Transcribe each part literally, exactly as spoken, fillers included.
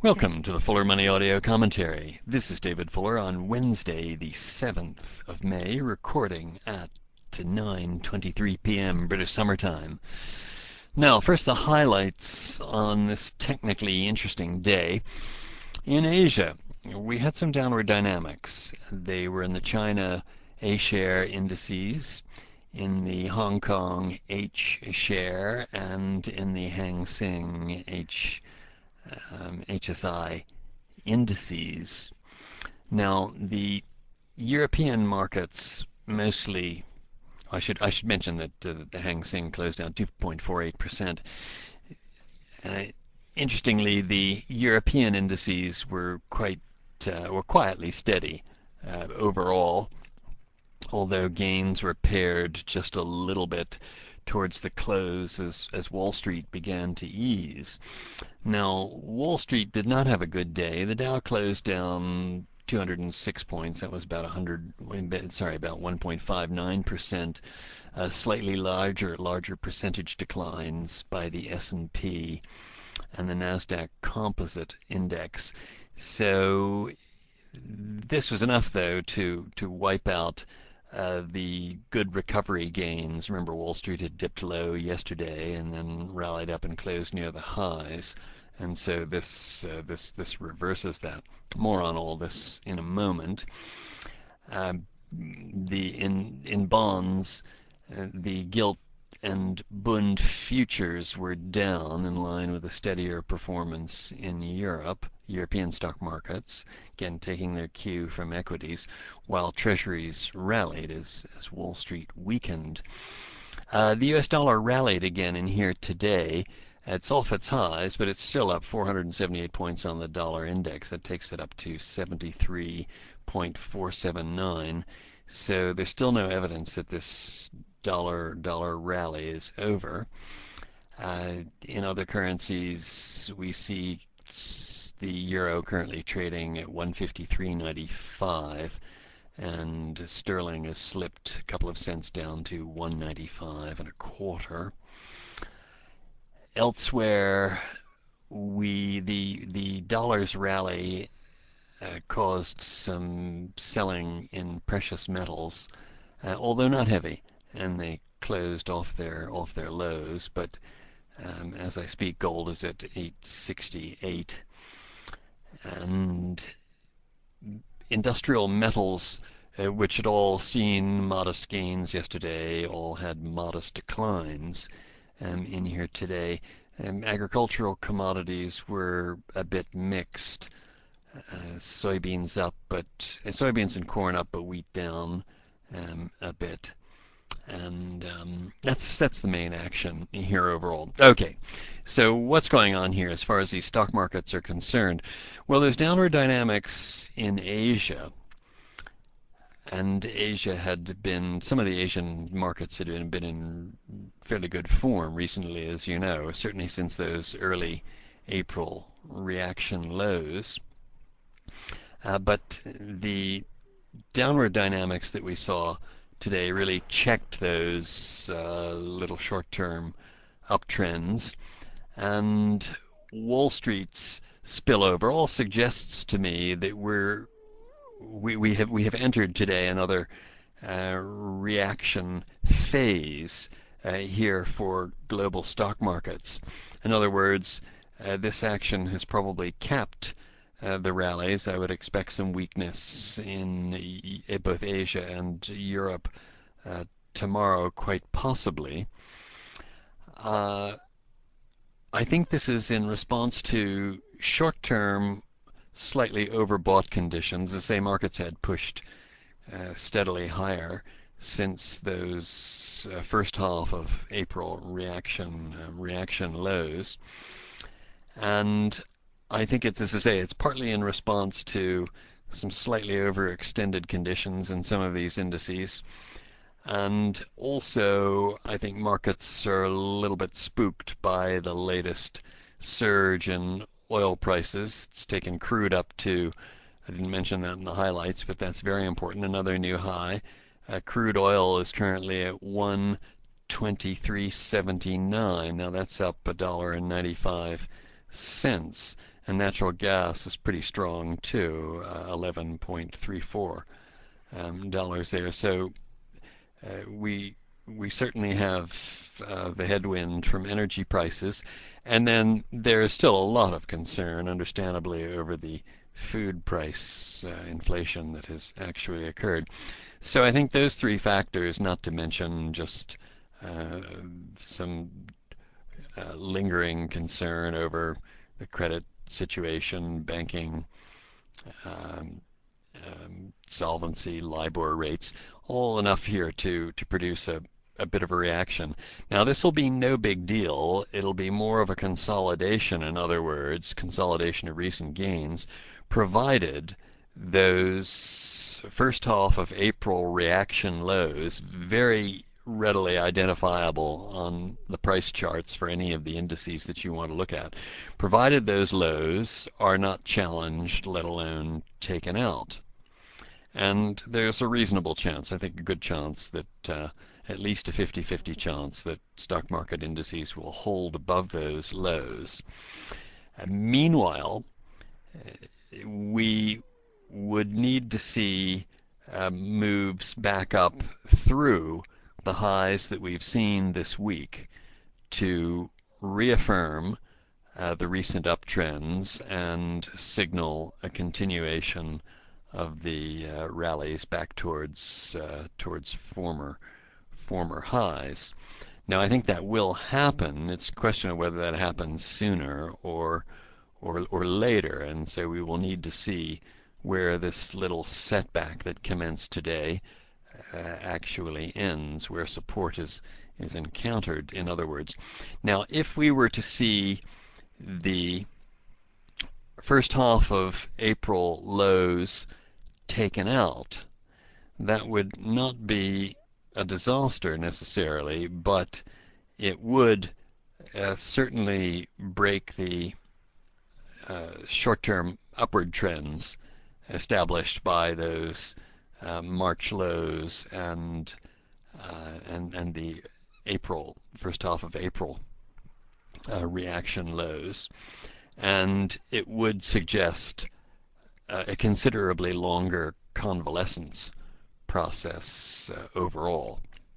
Welcome to the Fuller Money Audio Commentary. This is David Fuller on Wednesday, the seventh of May, recording at nine twenty-three p m British Summer Time. Now, first the highlights on this technically interesting day. In Asia, we had some downward dynamics. They were in the China A-share indices, in the Hong Kong H-share, and in the Hang Seng H Um, H S I indices. Now, the European markets mostly, I should I should mention that uh, the Hang Seng closed down two point four eight percent. Uh, interestingly, the European indices were quite uh, were quietly steady uh, overall, although gains were pared just a little bit towards the close as, as Wall Street began to ease. Now, Wall Street did not have a good day. The Dow closed down two hundred six points. That was about one hundred, sorry, about one point five nine percent. Uh, slightly larger, larger percentage declines by the S and P and the Nasdaq Composite Index. So this was enough, though, to to wipe out Uh, the good recovery gains. Remember, Wall Street had dipped low yesterday and then rallied up and closed near the highs, and so this uh, this this reverses that. More on all this in a moment. Uh, the in in bonds, uh, the gilt and Bund futures were down in line with a steadier performance in Europe, European stock markets, again taking their cue from equities, while treasuries rallied as, as Wall Street weakened. Uh, the U S dollar rallied again in here today. It's off its highs, but it's still up four hundred seventy-eight points on the dollar index. That takes it up to seventy-three point four seven nine. So there's still no evidence that this dollar dollar rally is over. Uh, in other currencies, we see the euro currently trading at one fifty-three ninety-five, and sterling has slipped a couple of cents down to one ninety-five and a quarter. Elsewhere, we the the dollar's rally uh, caused some selling in precious metals, uh, although not heavy, and they closed off their off their lows. But um, as I speak, gold is at eight sixty-eight, and industrial metals, uh, which had all seen modest gains yesterday, all had modest declines um, in here today. Um, agricultural commodities were a bit mixed. Uh, soybeans up, but uh, soybeans and corn up, but wheat down um, a bit. And um, that's that's the main action here overall. Okay, so what's going on here as far as these stock markets are concerned? Well, there's downward dynamics in Asia, and Asia had been, some of the Asian markets had been, been in fairly good form recently, as you know, certainly since those early April reaction lows. Uh, but the downward dynamics that we saw today really checked those uh, little short-term uptrends, and Wall Street's spillover all suggests to me that we're we, we have we have entered today another uh, reaction phase uh, here for global stock markets. In other words, uh, this action has probably capped Uh, the rallies. I would expect some weakness in uh, both Asia and Europe uh, tomorrow, quite possibly. Uh, I think this is in response to short-term, slightly overbought conditions. The same markets had pushed uh, steadily higher since those uh, first half of April reaction uh, reaction lows, and I think it's, as I say, it's partly in response to some slightly overextended conditions in some of these indices. And also, I think markets are a little bit spooked by the latest surge in oil prices. It's taken crude up to, I didn't mention that in the highlights, but that's very important, another new high. Uh, crude oil is currently at one twenty-three seventy-nine. Now that's up a dollar and ninety-five cents. and natural gas is pretty strong too, uh, eleven point three four um, dollars there. So uh, we we certainly have uh, the headwind from energy prices, and then there is still a lot of concern, understandably, over the food price uh, inflation that has actually occurred. So I think those three factors, not to mention just uh, some uh, lingering concern over the credit situation, banking, um, um, solvency, LIBOR rates, all enough here to, to produce a, a bit of a reaction. Now, this will be no big deal. It'll be more of a consolidation, in other words, consolidation of recent gains, provided those first half of April reaction lows, very readily identifiable on the price charts for any of the indices that you want to look at, provided those lows are not challenged, let alone taken out. And there's a reasonable chance, I think a good chance, that uh, at least a fifty fifty chance that stock market indices will hold above those lows. Uh, meanwhile, we would need to see uh, moves back up through the highs that we've seen this week to reaffirm uh, the recent uptrends and signal a continuation of the uh, rallies back towards uh, towards former former highs. Now, I think that will happen. It's a question of whether that happens sooner or or or later, and so we will need to see where this little setback that commenced today uh, actually ends, where support is is encountered, in other words. Now, if we were to see the first half of April lows taken out, that would not be a disaster necessarily, but it would uh, certainly break the uh, short-term upward trends established by those uh, March lows and uh, and and the April first half of April uh, reaction lows, and it would suggest uh, a considerably longer convalescence process uh, overall.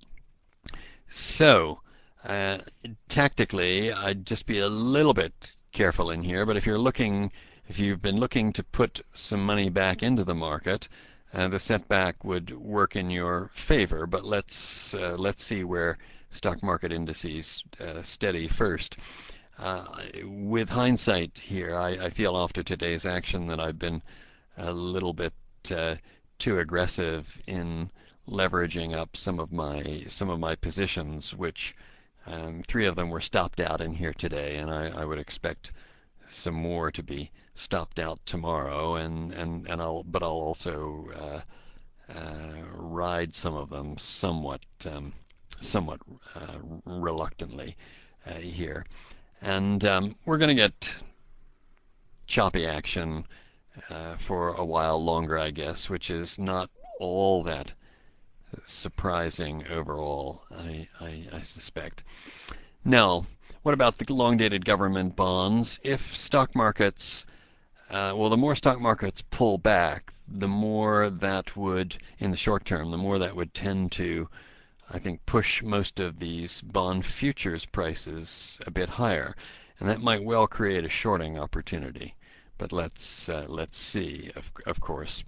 So, uh, tactically, I'd just be a little bit careful in here, but if you're looking, if you've been looking to put some money back into the market, uh, the setback would work in your favor, but let's uh, let's see where stock market indices uh, steady first. Uh, with hindsight here, I, I feel after today's action that I've been a little bit uh, too aggressive in leveraging up some of my some of my positions, which um, three of them were stopped out in here today, and I, I would expect some more to be stopped out tomorrow, and and and I'll but I'll also uh, uh, ride some of them somewhat um, somewhat uh, reluctantly uh, here, and um, we're going to get choppy action uh, for a while longer, I guess, which is not all that surprising overall, I, I, I suspect. Now, what about the long-dated government bonds? If stock markets, uh, well, the more stock markets pull back, the more that would, in the short term, the more that would tend to, I think, push most of these bond futures prices a bit higher, and that might well create a shorting opportunity. But let's uh, let's see, of, of course.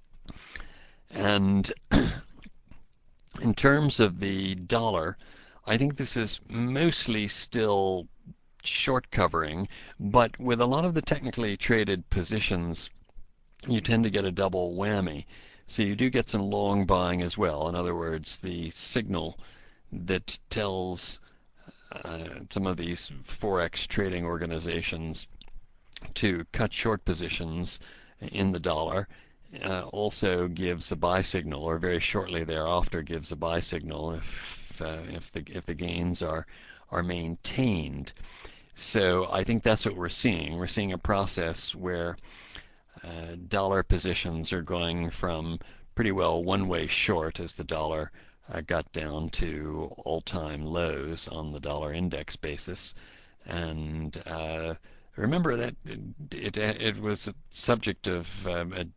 And in terms of the dollar, I think this is mostly still short covering, but with a lot of the technically traded positions, you tend to get a double whammy. So you do get some long buying as well. In other words, the signal that tells uh, some of these forex trading organizations to cut short positions in the dollar uh, also gives a buy signal, or very shortly thereafter gives a buy signal if uh, if the if the gains are are maintained. So I think that's what we're seeing. We're seeing a process where uh, dollar positions are going from pretty well one-way short as the dollar uh, got down to all-time lows on the dollar index basis, and uh, remember that it, it, it was a subject of um, a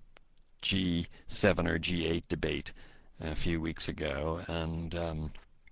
G seven or G eight debate a few weeks ago, and um,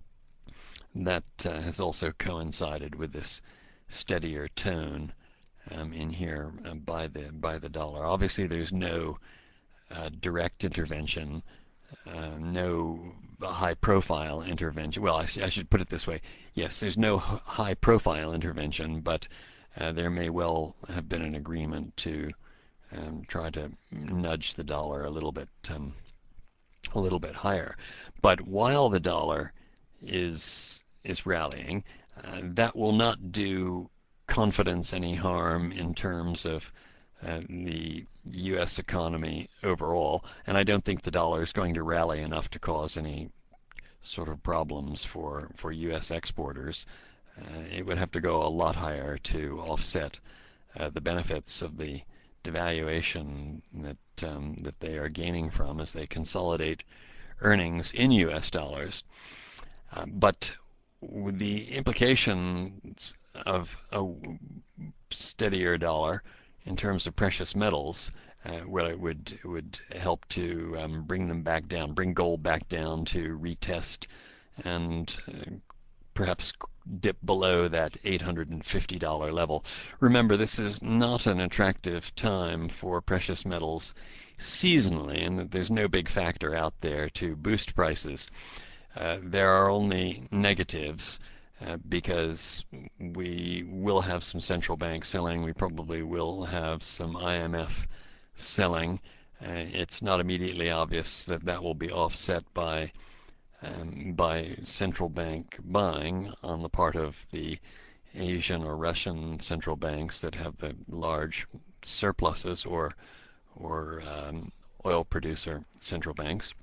that uh, has also coincided with this steadier tone um, in here uh, by the by the dollar. Obviously, there's no uh, direct intervention, uh, no high-profile intervention. Well, I, I should put it this way: yes, there's no high-profile intervention, but uh, there may well have been an agreement to um, try to nudge the dollar a little bit, um, a little bit higher. But while the dollar is is rallying, uh, that will not do confidence any harm in terms of uh, the U S economy overall. And I don't think the dollar is going to rally enough to cause any sort of problems for, for U S exporters. Uh, it would have to go a lot higher to offset uh, the benefits of the devaluation that um, that they are gaining from as they consolidate earnings in U S dollars. Uh, but with the implications of a steadier dollar in terms of precious metals, uh, where it would it would help to um, bring them back down, bring gold back down to retest and uh, perhaps dip below that eight hundred fifty dollars level. Remember, this is not an attractive time for precious metals seasonally, and that there's no big factor out there to boost prices. Uh, there are only negatives uh, because we will have some central bank selling. We probably will have some I M F selling. Uh, it's not immediately obvious that that will be offset by um, by central bank buying on the part of the Asian or Russian central banks that have the large surpluses, or or um, oil producer central banks.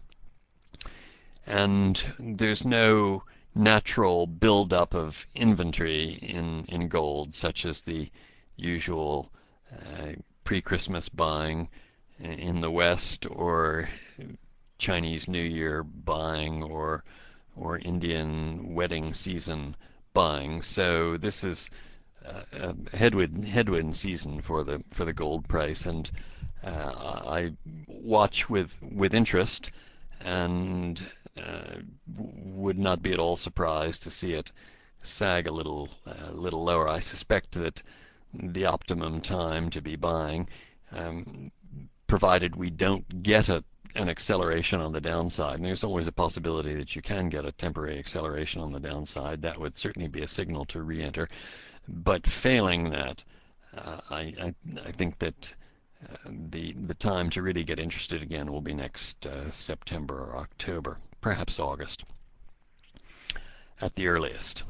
And there's no natural buildup of inventory in, in gold, such as the usual uh, pre-Christmas buying in the West, or Chinese New Year buying, or or Indian wedding season buying. So this is uh, a headwind headwind season for the for the gold price, and uh, I watch with with interest, and uh, would not be at all surprised to see it sag a little uh, little lower. I suspect that the optimum time to be buying, um, provided we don't get a, an acceleration on the downside, and there's always a possibility that you can get a temporary acceleration on the downside, that would certainly be a signal to re-enter. But failing that, uh, I, I, I think that uh, the the time to really get interested again will be next uh, September or October, perhaps August at the earliest.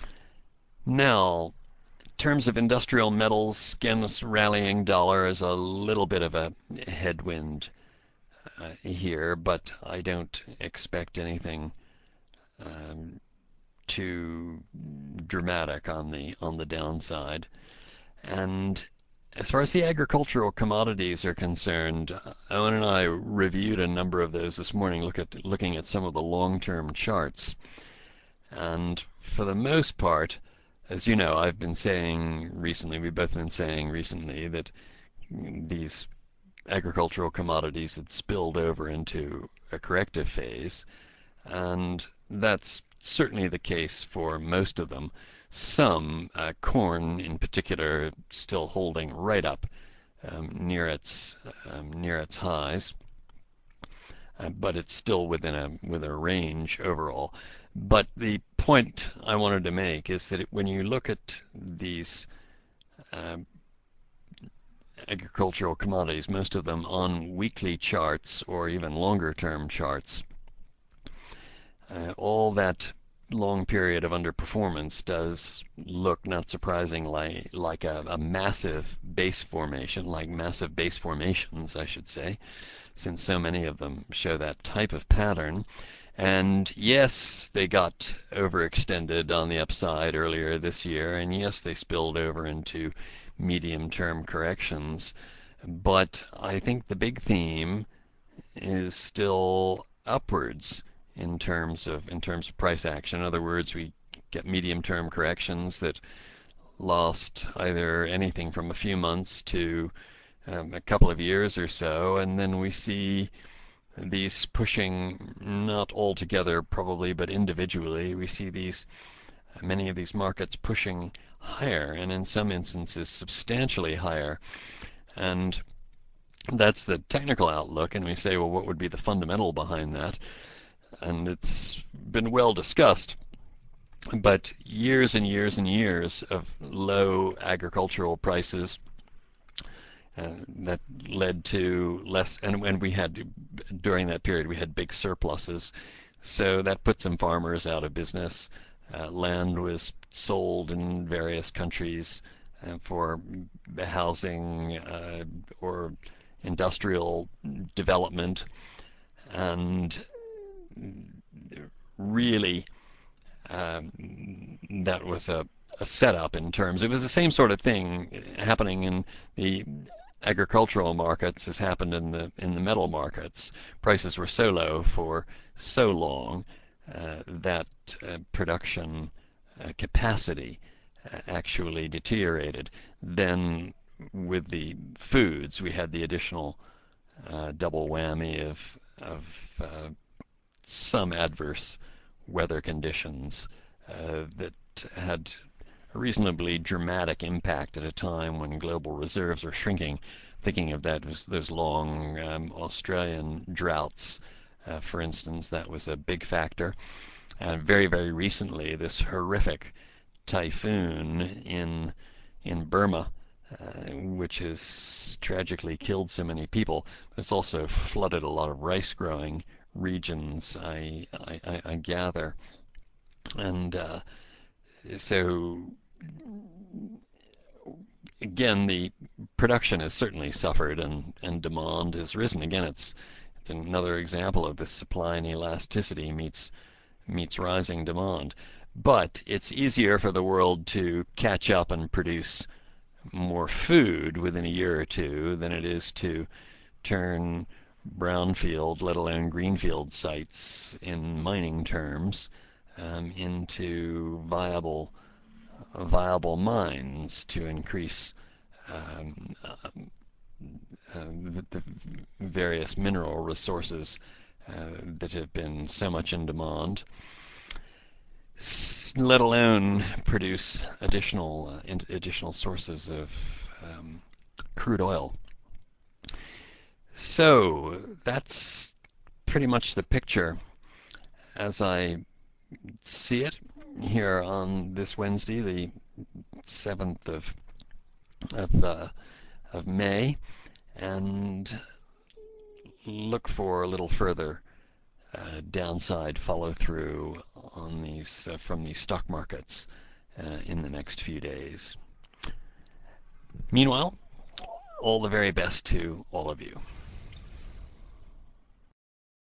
Now, in terms of industrial metals, again, this rallying dollar is a little bit of a headwind uh, here, but I don't expect anything um, too dramatic on the on the downside. And as far as the agricultural commodities are concerned, Owen and I reviewed a number of those this morning, look at, looking at some of the long-term charts. And for the most part, as you know, I've been saying recently, we've both been saying recently, that these agricultural commodities had spilled over into a corrective phase, and that's certainly the case for most of them. Some, uh, corn in particular, still holding right up um, near its um, near its highs, uh, but it's still within a with a range overall. But the point I wanted to make is that when you look at these uh, agricultural commodities, most of them on weekly charts or even longer term charts, uh, all that long period of underperformance does look, not surprisingly, like a, a massive base formation, like massive base formations, I should say, since so many of them show that type of pattern. And yes, they got overextended on the upside earlier this year, and yes, they spilled over into medium-term corrections. But I think the big theme is still upwards in terms of in terms of price action. In other words, we get medium-term corrections that lost either anything from a few months to um, a couple of years or so, and then we see these pushing, not all together probably, but individually, we see these many of these markets pushing higher, and in some instances substantially higher. And that's the technical outlook, and we say, well, what would be the fundamental behind that? And it's been well discussed. But years and years and years of low agricultural prices uh, that led to less, and when we had, during that period, we had big surpluses. So that put some farmers out of business. Uh, land was sold in various countries uh, for housing uh, or industrial development, and really um, that was a, a setup in terms. It was the same sort of thing happening in the agricultural markets as happened in the in the metal markets. Prices were so low for so long uh, that uh, production uh, capacity uh, actually deteriorated. Then with the foods, we had the additional uh, double whammy of of uh, some adverse weather conditions uh, that had a reasonably dramatic impact at a time when global reserves are shrinking. Thinking of that as those long um, Australian droughts, uh, for instance, that was a big factor. And very, very recently, this horrific typhoon in in Burma, uh, which has tragically killed so many people. It's also flooded a lot of rice-growing regions, I, I, I gather. And uh, so, again, the production has certainly suffered, and, and demand has risen. Again, it's it's another example of this supply and elasticity meets meets rising demand. But it's easier for the world to catch up and produce more food within a year or two than it is to turn brownfield, let alone greenfield sites in mining terms, um, into viable viable mines to increase um, uh, uh, the, the various mineral resources uh, that have been so much in demand, let alone produce additional uh, additional sources of um, crude oil. So that's pretty much the picture as I see it here on this Wednesday, the seventh of of, uh, of May, and look for a little further uh, downside follow through on these uh, from these stock markets uh, in the next few days. Meanwhile, all the very best to all of you.